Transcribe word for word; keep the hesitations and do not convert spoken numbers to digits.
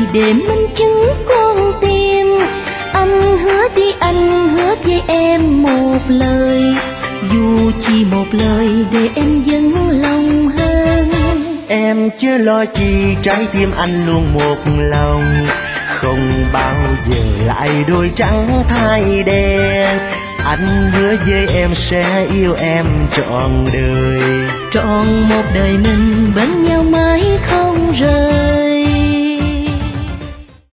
để minh chứng con tim. Anh hứa đi, anh hứa với em một lời, dù chỉ một lời để em vững lòng hơn. Em chưa lo chi, trái tim anh luôn một lòng, không bao giờ lại đôi trắng thay đen. Anh hứa với em sẽ yêu em trọn đời, trọn một đời mình bên nhau mãi không rời.